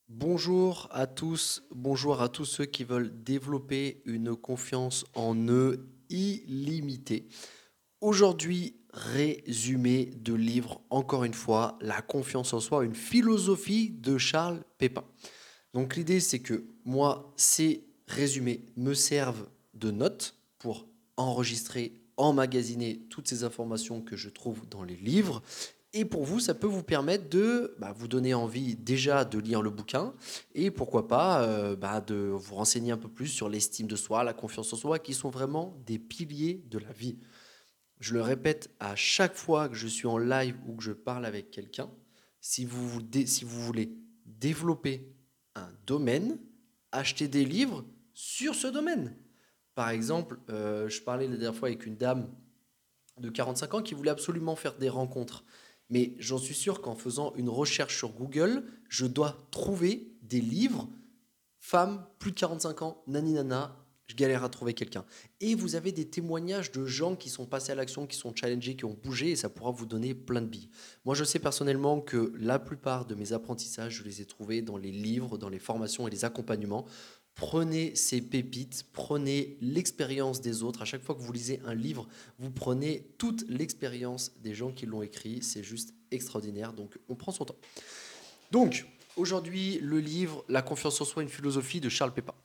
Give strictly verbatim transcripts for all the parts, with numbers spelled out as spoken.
Bonjour à tous, bonjour à tous ceux qui veulent développer une confiance en eux illimitée. Aujourd'hui, résumé de livre, encore une fois, La confiance en soi, une philosophie de Charles Pépin. Donc l'idée, c'est que moi, ces résumés me servent de notes pour enregistrer, emmagasiner toutes ces informations que je trouve dans les livres. Et pour vous, ça peut vous permettre de bah, vous donner envie déjà de lire le bouquin et pourquoi pas euh, bah, de vous renseigner un peu plus sur l'estime de soi, la confiance en soi, qui sont vraiment des piliers de la vie. Je le répète à chaque fois que je suis en live ou que je parle avec quelqu'un, si vous, vous dé- si vous voulez développer un domaine, achetez des livres sur ce domaine. Par exemple, euh, je parlais la dernière fois avec une dame de quarante-cinq ans qui voulait absolument faire des rencontres. Mais j'en suis sûr qu'en faisant une recherche sur Google, je dois trouver des livres femme, plus de quarante-cinq ans, nani nana, je galère à trouver quelqu'un. Et vous avez des témoignages de gens qui sont passés à l'action, qui sont challengés, qui ont bougé, et ça pourra vous donner plein de billes. Moi, je sais personnellement que la plupart de mes apprentissages, je les ai trouvés dans les livres, dans les formations et les accompagnements. Prenez ces pépites, prenez l'expérience des autres. À chaque fois que vous lisez un livre, vous prenez toute l'expérience des gens qui l'ont écrit. C'est juste extraordinaire. Donc, on prend son temps. Donc, aujourd'hui, le livre La confiance en soi, une philosophie de Charles Pépin.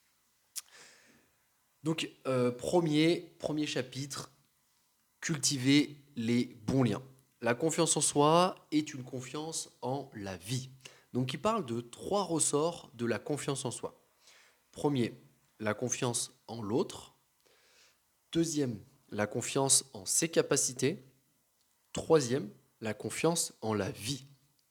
Donc, euh, premier, premier chapitre, cultiver les bons liens. La confiance en soi est une confiance en la vie. Donc, il parle de trois ressorts de la confiance en soi. Premier, la confiance en l'autre. Deuxième, la confiance en ses capacités. Troisième, la confiance en la vie.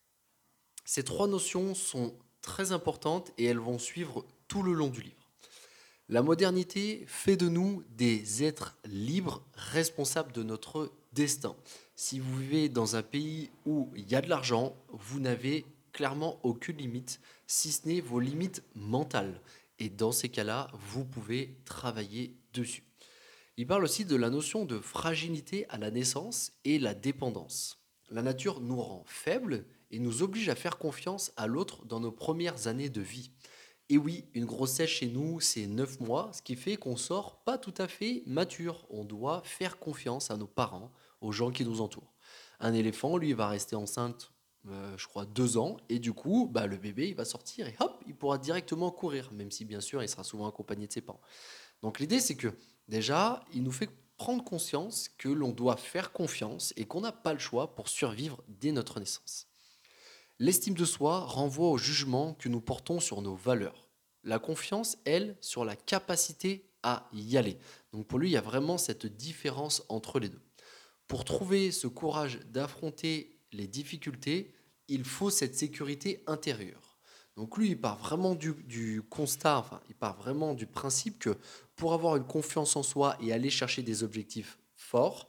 Ces trois notions sont très importantes et elles vont suivre tout le long du livre. La modernité fait de nous des êtres libres, responsables de notre destin. Si vous vivez dans un pays où il y a de l'argent, vous n'avez clairement aucune limite, si ce n'est vos limites mentales. Et dans ces cas-là, vous pouvez travailler dessus. Il parle aussi de la notion de fragilité à la naissance et la dépendance. La nature nous rend faibles et nous oblige à faire confiance à l'autre dans nos premières années de vie. Et oui, une grossesse chez nous, c'est neuf mois, ce qui fait qu'on sort pas tout à fait mature. On doit faire confiance à nos parents, aux gens qui nous entourent. Un éléphant, lui, va rester enceinte, euh, je crois, deux ans, et du coup, bah, le bébé, il va sortir et hop, il pourra directement courir, même si bien sûr, il sera souvent accompagné de ses parents. Donc l'idée, c'est que déjà, il nous fait prendre conscience que l'on doit faire confiance et qu'on n'a pas le choix pour survivre dès notre naissance. L'estime de soi renvoie au jugement que nous portons sur nos valeurs. La confiance, elle, sur la capacité à y aller. Donc pour lui, il y a vraiment cette différence entre les deux. Pour trouver ce courage d'affronter les difficultés, il faut cette sécurité intérieure. Donc lui, il part vraiment du, du constat, enfin, il part vraiment du principe que pour avoir une confiance en soi et aller chercher des objectifs forts,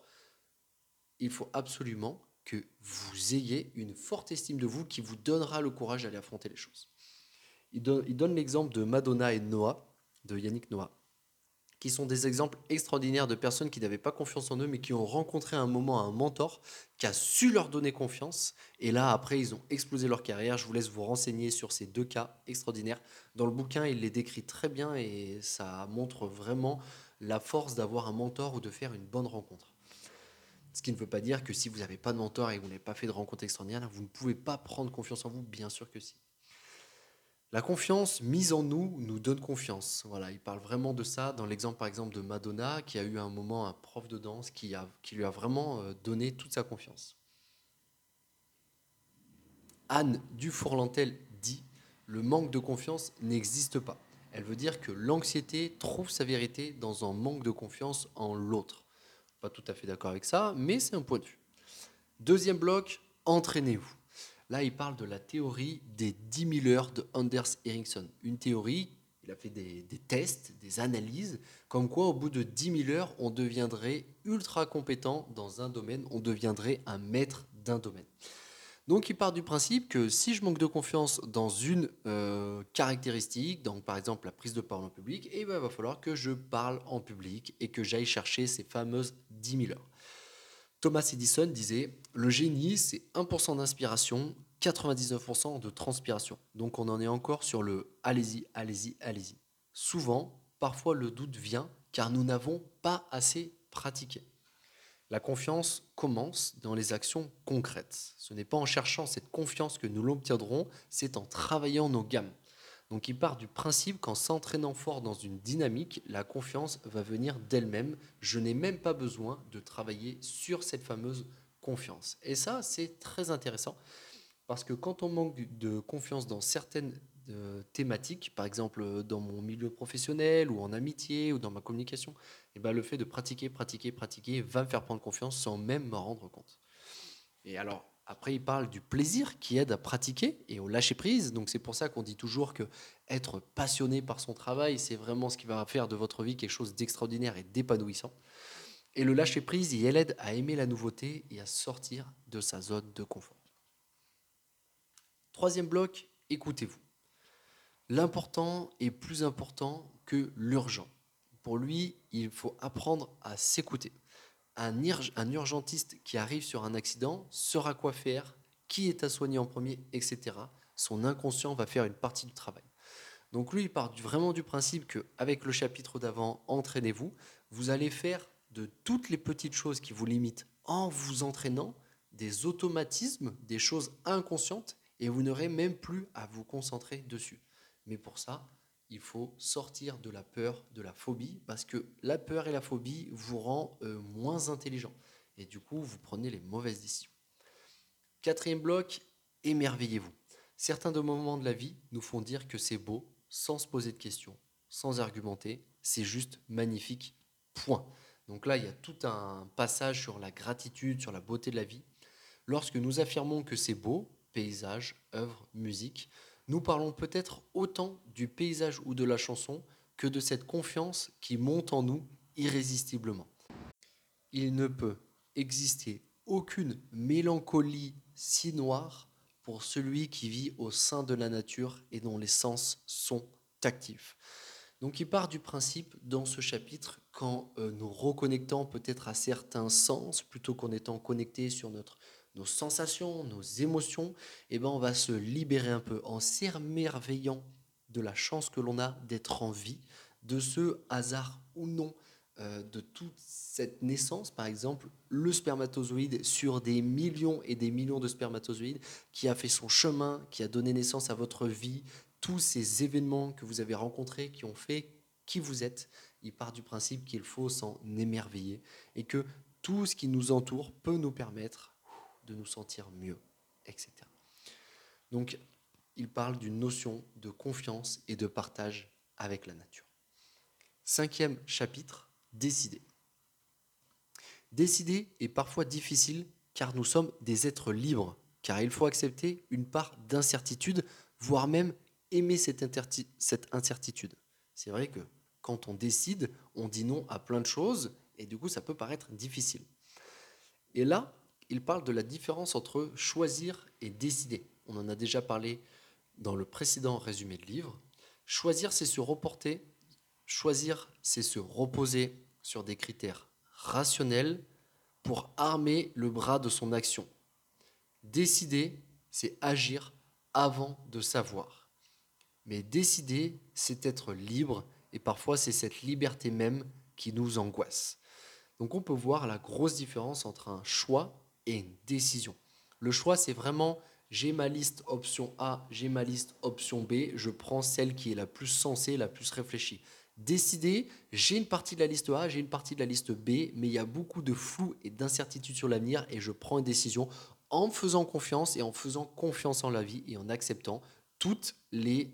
il faut absolument que vous ayez une forte estime de vous qui vous donnera le courage d'aller affronter les choses. Il donne, il donne l'exemple de Madonna et Noah, de Yannick Noah, qui sont des exemples extraordinaires de personnes qui n'avaient pas confiance en eux, mais qui ont rencontré à un moment un mentor qui a su leur donner confiance. Et là, après, ils ont explosé leur carrière. Je vous laisse vous renseigner sur ces deux cas extraordinaires. Dans le bouquin, il les décrit très bien et ça montre vraiment la force d'avoir un mentor ou de faire une bonne rencontre. Ce qui ne veut pas dire que si vous n'avez pas de mentor et que vous n'avez pas fait de rencontre extraordinaire, vous ne pouvez pas prendre confiance en vous, bien sûr que si. La confiance mise en nous nous donne confiance. Voilà, il parle vraiment de ça dans l'exemple par exemple de Madonna qui a eu un moment un prof de danse qui, a, qui lui a vraiment euh, donné toute sa confiance. Anne Dufourlantel dit: le manque de confiance n'existe pas. Elle veut dire que l'anxiété trouve sa vérité dans un manque de confiance en l'autre. Pas tout à fait d'accord avec ça, mais c'est un point de vue. Deuxième bloc, entraînez-vous. Là, il parle de la théorie des dix mille heures de Anders Ericsson. Une théorie, il a fait des, des tests, des analyses, comme quoi au bout de dix mille heures, on deviendrait ultra compétent dans un domaine, on deviendrait un maître d'un domaine. Donc il part du principe que si je manque de confiance dans une euh, caractéristique, donc par exemple la prise de parole en public, eh ben, il va falloir que je parle en public et que j'aille chercher ces fameuses dix mille heures. Thomas Edison disait: le génie, c'est un pour cent d'inspiration, quatre-vingt-dix-neuf pour cent de transpiration. Donc on en est encore sur le allez-y, allez-y, allez-y. Souvent, parfois le doute vient car nous n'avons pas assez pratiqué. La confiance commence dans les actions concrètes. Ce n'est pas en cherchant cette confiance que nous l'obtiendrons, c'est en travaillant nos gammes. Donc il part du principe qu'en s'entraînant fort dans une dynamique, la confiance va venir d'elle-même. Je n'ai même pas besoin de travailler sur cette fameuse confiance. Et ça, c'est très intéressant parce que quand on manque de confiance dans certaines euh, thématiques, par exemple euh, dans mon milieu professionnel ou en amitié ou dans ma communication, eh ben, le fait de pratiquer, pratiquer, pratiquer va me faire prendre confiance sans même me rendre compte. Et alors, après, il parle du plaisir qui aide à pratiquer et au lâcher prise. Donc, c'est pour ça qu'on dit toujours que être passionné par son travail, c'est vraiment ce qui va faire de votre vie quelque chose d'extraordinaire et d'épanouissant. Et le lâcher prise, il aide à aimer la nouveauté et à sortir de sa zone de confort. Troisième bloc, écoutez-vous. L'important est plus important que l'urgent. Pour lui, il faut apprendre à s'écouter. Un, urg- un urgentiste qui arrive sur un accident saura quoi faire, qui est à soigner en premier, et cetera. Son inconscient va faire une partie du travail. Donc lui, il part du- vraiment du principe qu'avec le chapitre d'avant, entraînez-vous, vous allez faire de toutes les petites choses qui vous limitent en vous entraînant des automatismes, des choses inconscientes, et vous n'aurez même plus à vous concentrer dessus. Mais pour ça, il faut sortir de la peur, de la phobie, parce que la peur et la phobie vous rend euh, moins intelligent. Et du coup, vous prenez les mauvaises décisions. Quatrième bloc, émerveillez-vous. Certains de moments de la vie nous font dire que c'est beau, sans se poser de questions, sans argumenter, c'est juste magnifique, point. Donc là, il y a tout un passage sur la gratitude, sur la beauté de la vie. Lorsque nous affirmons que c'est beau, paysage, œuvre, musique, nous parlons peut-être autant du paysage ou de la chanson que de cette confiance qui monte en nous irrésistiblement. Il ne peut exister aucune mélancolie si noire pour celui qui vit au sein de la nature et dont les sens sont actifs. Donc il part du principe dans ce chapitre qu'en euh, nous reconnectant peut-être à certains sens, plutôt qu'en étant connectés sur notre, nos sensations, nos émotions, eh ben on va se libérer un peu en s'émerveillant de la chance que l'on a d'être en vie, de ce hasard ou non euh, de toute cette naissance, par exemple, le spermatozoïde sur des millions et des millions de spermatozoïdes qui a fait son chemin, qui a donné naissance à votre vie, tous ces événements que vous avez rencontrés qui ont fait qui vous êtes, il part du principe qu'il faut s'en émerveiller et que tout ce qui nous entoure peut nous permettre de nous sentir mieux, et cetera. Donc, il parle d'une notion de confiance et de partage avec la nature. Cinquième chapitre, décider. Décider est parfois difficile car nous sommes des êtres libres, car il faut accepter une part d'incertitude, voire même aimer cette, interti- cette incertitude. C'est vrai que quand on décide, on dit non à plein de choses et du coup ça peut paraître difficile. Et là, il parle de la différence entre choisir et décider. On en a déjà parlé dans le précédent résumé de livre. Choisir, c'est se reporter. Choisir, c'est se reposer sur des critères rationnels pour armer le bras de son action. Décider, c'est agir avant de savoir. Mais décider, c'est être libre, et parfois c'est cette liberté même qui nous angoisse. Donc on peut voir la grosse différence entre un choix et une décision. Le choix, c'est vraiment j'ai ma liste option A, j'ai ma liste option B, je prends celle qui est la plus sensée, la plus réfléchie. Décider, j'ai une partie de la liste A, j'ai une partie de la liste B, mais il y a beaucoup de flou et d'incertitude sur l'avenir et je prends une décision en me faisant confiance et en faisant confiance en la vie et en acceptant toutes les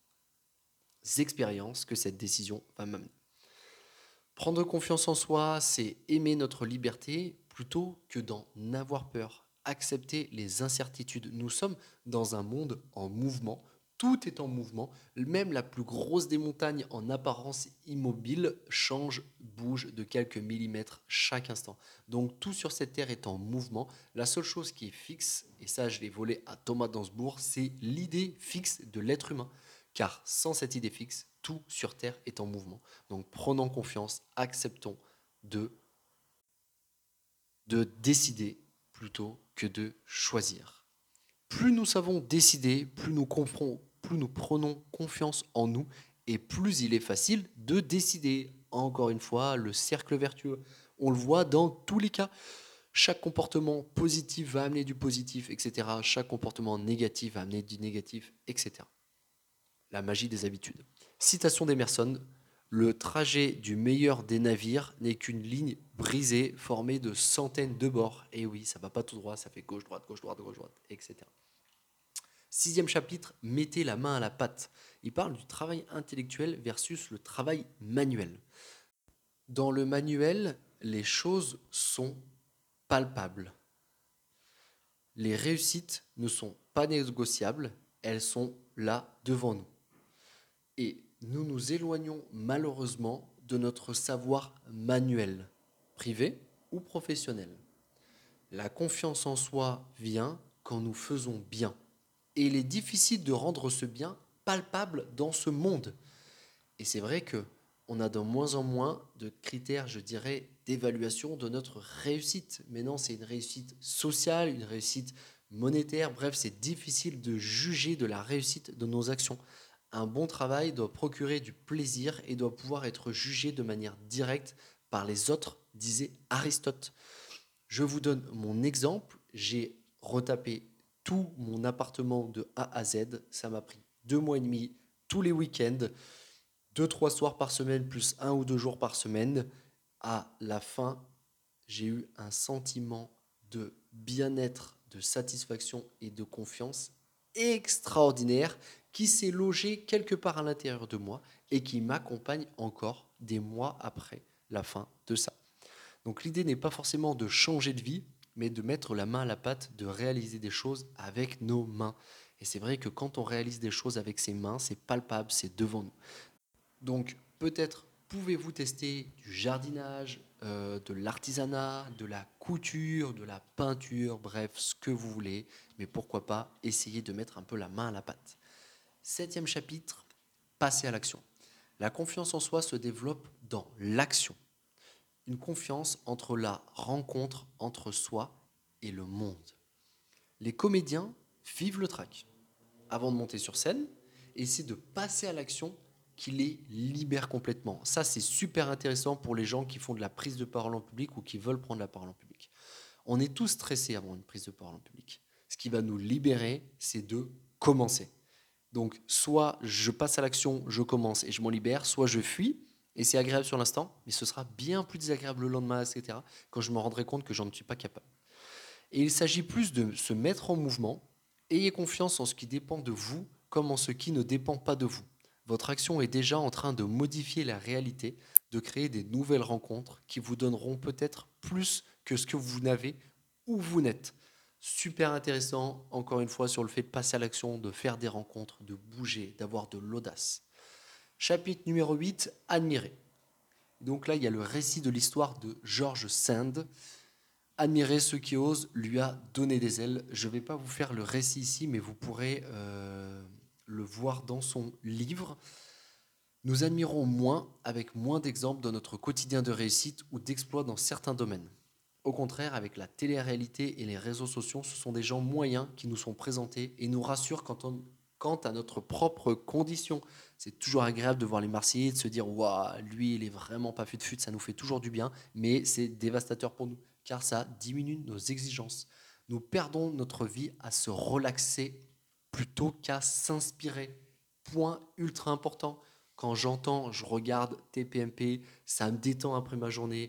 expériences que cette décision va m'amener. Prendre confiance en soi, c'est aimer notre liberté plutôt que d'en avoir peur. Accepter les incertitudes. Nous sommes dans un monde en mouvement. Tout est en mouvement. Même la plus grosse des montagnes en apparence immobile change, bouge de quelques millimètres chaque instant. Donc tout sur cette terre est en mouvement. La seule chose qui est fixe, et ça je l'ai volé à Thomas Dansbourg, c'est l'idée fixe de l'être humain. Car sans cette idée fixe, tout sur Terre est en mouvement. Donc prenons confiance, acceptons de, de décider plutôt que de choisir. Plus nous savons décider, plus nous, comprenons, plus nous prenons confiance en nous et plus il est facile de décider. Encore une fois, le cercle vertueux, on le voit dans tous les cas. Chaque comportement positif va amener du positif, et cetera. Chaque comportement négatif va amener du négatif, et cetera. La magie des habitudes. Citation d'Emerson, le trajet du meilleur des navires n'est qu'une ligne brisée formée de centaines de bords. Et oui, ça va pas tout droit, ça fait gauche-droite, gauche-droite, gauche-droite, et cetera. Sixième chapitre, mettez la main à la pâte. Il parle du travail intellectuel versus le travail manuel. Dans le manuel, les choses sont palpables. Les réussites ne sont pas négociables, elles sont là devant nous. Et nous nous éloignons malheureusement de notre savoir manuel, privé ou professionnel. La confiance en soi vient quand nous faisons bien. Et il est difficile de rendre ce bien palpable dans ce monde. Et c'est vrai que on a de moins en moins de critères, je dirais, d'évaluation de notre réussite. Maintenant, c'est une réussite sociale, une réussite monétaire. Bref, c'est difficile de juger de la réussite de nos actions. Un bon travail doit procurer du plaisir et doit pouvoir être jugé de manière directe par les autres, disait Aristote. Je vous donne mon exemple. J'ai retapé tout mon appartement de A à Z. Ça m'a pris deux mois et demi, tous les week-ends, deux, trois soirs par semaine, plus un ou deux jours par semaine. À la fin, j'ai eu un sentiment de bien-être, de satisfaction et de confiance extraordinaire qui s'est logé quelque part à l'intérieur de moi et qui m'accompagne encore des mois après la fin de ça. Donc l'idée n'est pas forcément de changer de vie, mais de mettre la main à la pâte, de réaliser des choses avec nos mains. Et c'est vrai que quand on réalise des choses avec ses mains, c'est palpable, c'est devant nous. Donc peut-être pouvez-vous tester du jardinage, euh, de l'artisanat, de la couture, de la peinture, bref, ce que vous voulez, mais pourquoi pas essayer de mettre un peu la main à la pâte. Septième chapitre, passer à l'action. La confiance en soi se développe dans l'action. Une confiance entre la rencontre entre soi et le monde. Les comédiens vivent le trac avant de monter sur scène et essaient de passer à l'action qui les libère complètement. Ça, c'est super intéressant pour les gens qui font de la prise de parole en public ou qui veulent prendre la parole en public. On est tous stressés avant une prise de parole en public. Ce qui va nous libérer, c'est de commencer. Donc, soit je passe à l'action, je commence et je m'en libère, soit je fuis et c'est agréable sur l'instant, mais ce sera bien plus désagréable le lendemain, et cetera, quand je me rendrai compte que j'en ne suis pas capable. Et il s'agit plus de se mettre en mouvement. Ayez confiance en ce qui dépend de vous comme en ce qui ne dépend pas de vous. Votre action est déjà en train de modifier la réalité, de créer des nouvelles rencontres qui vous donneront peut-être plus que ce que vous n'avez ou vous n'êtes. Super intéressant, encore une fois, sur le fait de passer à l'action, de faire des rencontres, de bouger, d'avoir de l'audace. Chapitre numéro huit, admirer. Donc là, il y a le récit de l'histoire de George Sand. Admirer ceux qui osent lui a donné des ailes. Je ne vais pas vous faire le récit ici, mais vous pourrez euh, le voir dans son livre. Nous admirons moins avec moins d'exemples dans notre quotidien de réussite ou d'exploits dans certains domaines. Au contraire, avec la télé-réalité et les réseaux sociaux, ce sont des gens moyens qui nous sont présentés et nous rassurent quant, on, quant à notre propre condition. C'est toujours agréable de voir les Marseillais, de se dire « Waouh, lui, il est vraiment pas fait de fut », ça nous fait toujours du bien, mais c'est dévastateur pour nous, car ça diminue nos exigences. Nous perdons notre vie à se relaxer plutôt qu'à s'inspirer. Point ultra important. Quand j'entends, je regarde T P M P, ça me détend après ma journée.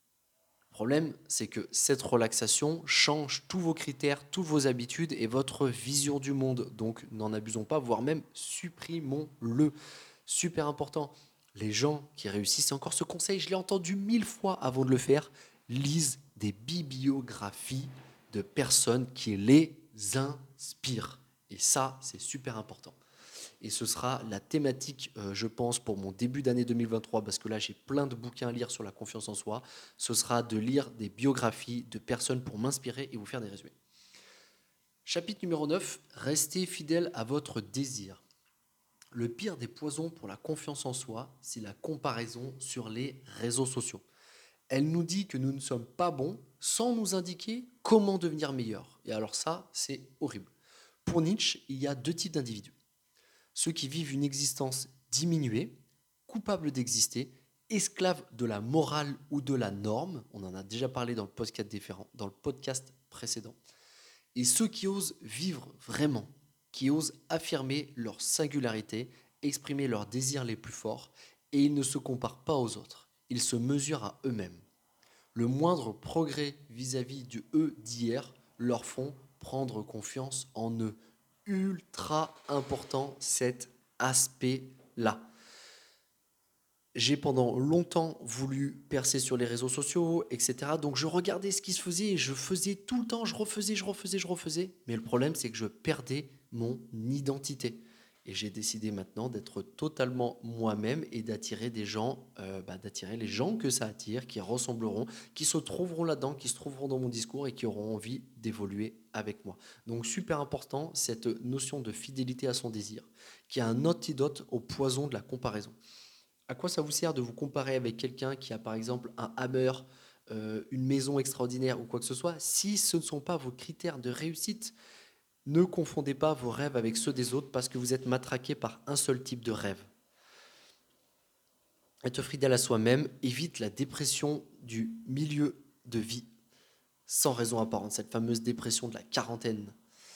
Le problème, c'est que cette relaxation change tous vos critères, toutes vos habitudes et votre vision du monde. Donc n'en abusons pas, voire même supprimons-le. Super important. Les gens qui réussissent, c'est encore ce conseil, je l'ai entendu mille fois avant de le faire, lisent des bibliographies de personnes qui les inspirent. Et ça, c'est super important. Et ce sera la thématique, euh, je pense, pour mon début d'année deux mille vingt-trois, parce que là, j'ai plein de bouquins à lire sur la confiance en soi. Ce sera de lire des biographies de personnes pour m'inspirer et vous faire des résumés. Chapitre numéro neuf, restez fidèle à votre désir. Le pire des poisons pour la confiance en soi, c'est la comparaison sur les réseaux sociaux. Elle nous dit que nous ne sommes pas bons sans nous indiquer comment devenir meilleurs. Et alors ça, c'est horrible. Pour Nietzsche, il y a deux types d'individus. Ceux qui vivent une existence diminuée, coupables d'exister, esclaves de la morale ou de la norme, on en a déjà parlé dans le podcast, différent, dans le podcast précédent, et ceux qui osent vivre vraiment, qui osent affirmer leur singularité, exprimer leurs désirs les plus forts, et ils ne se comparent pas aux autres, ils se mesurent à eux-mêmes. Le moindre progrès vis-à-vis du eux d'hier leur font prendre confiance en eux. Ultra important cet aspect-là. J'ai pendant longtemps voulu percer sur les réseaux sociaux, et cetera. Donc je regardais ce qui se faisait et je faisais tout le temps, je refaisais, je refaisais, je refaisais. Mais le problème, c'est que je perdais mon identité. Et j'ai décidé maintenant d'être totalement moi-même et d'attirer des gens, euh, bah, d'attirer les gens que ça attire, qui ressembleront, qui se trouveront là-dedans, qui se trouveront dans mon discours et qui auront envie d'évoluer avec moi. Donc super important, cette notion de fidélité à son désir, qui est un antidote au poison de la comparaison. À quoi ça vous sert de vous comparer avec quelqu'un qui a par exemple un hammer, euh, une maison extraordinaire ou quoi que ce soit, si ce ne sont pas vos critères de réussite? Ne confondez pas vos rêves avec ceux des autres parce que vous êtes matraqué par un seul type de rêve. Être fidèle à soi-même évite la dépression du milieu de vie sans raison apparente, cette fameuse dépression de la quarantaine.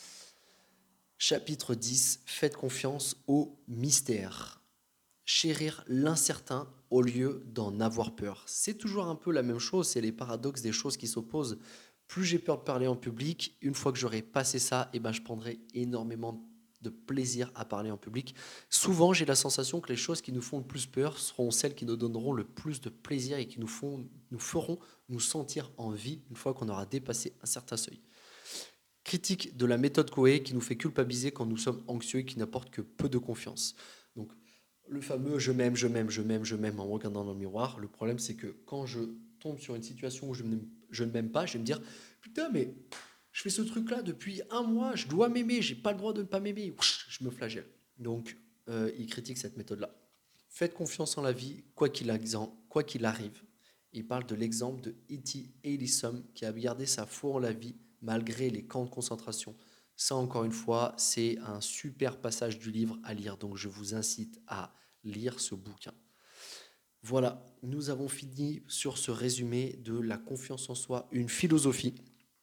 Chapitre dix, faites confiance au mystère. Chérir l'incertain au lieu d'en avoir peur. C'est toujours un peu la même chose, c'est les paradoxes des choses qui s'opposent. Plus j'ai peur de parler en public, une fois que j'aurai passé ça, eh ben, je prendrai énormément de plaisir à parler en public. Souvent, j'ai la sensation que les choses qui nous font le plus peur seront celles qui nous donneront le plus de plaisir et qui nous, font, nous feront nous sentir en vie une fois qu'on aura dépassé un certain seuil. Critique de la méthode Coué qui nous fait culpabiliser quand nous sommes anxieux et qui n'apporte que peu de confiance. Donc, le fameux je m'aime, je m'aime, je m'aime, je m'aime en me regardant dans le miroir. Le problème, c'est que quand je tombe sur une situation où je, je ne m'aime pas, je vais me dire putain, mais je fais ce truc-là depuis un mois, je dois m'aimer, j'ai pas le droit de ne pas m'aimer. Je me flagelle. Donc, euh, il critique cette méthode-là. Faites confiance en la vie, quoi qu'il, quoi qu'il arrive. Il parle de l'exemple de E T Ellison qui a gardé sa foi en la vie malgré les camps de concentration. Ça, encore une fois, c'est un super passage du livre à lire, donc je vous incite à lire ce bouquin. Voilà, nous avons fini sur ce résumé de la confiance en soi, une philosophie.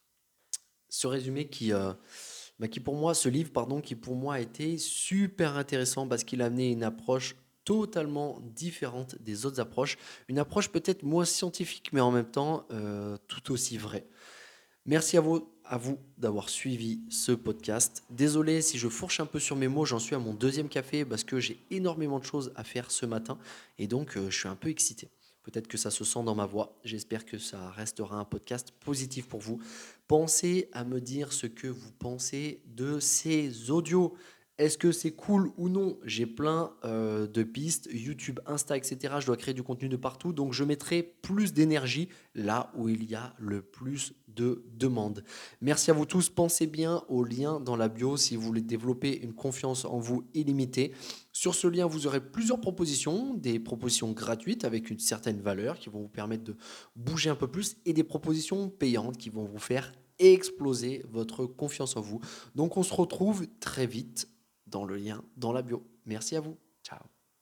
Ce résumé qui, euh, bah qui pour moi, ce livre, pardon, qui pour moi a été super intéressant parce qu'il a amené une approche totalement différente des autres approches. Une approche peut-être moins scientifique, mais en même temps euh, tout aussi vraie. Merci à vous, à vous d'avoir suivi ce podcast. Désolé si je fourche un peu sur mes mots, j'en suis à mon deuxième café parce que j'ai énormément de choses à faire ce matin et donc euh, je suis un peu excité. Peut-être que ça se sent dans ma voix. J'espère que ça restera un podcast positif pour vous. Pensez à me dire ce que vous pensez de ces audios. Est-ce que c'est cool ou non? J'ai plein euh, de pistes, YouTube, Insta, et cetera. Je dois créer du contenu de partout, donc je mettrai plus d'énergie là où il y a le plus de demandes. Merci à vous tous. Pensez bien au lien dans la bio si vous voulez développer une confiance en vous illimitée. Sur ce lien, vous aurez plusieurs propositions, des propositions gratuites avec une certaine valeur qui vont vous permettre de bouger un peu plus et des propositions payantes qui vont vous faire exploser votre confiance en vous. Donc on se retrouve très vite dans le lien dans la bio. Merci à vous. Ciao.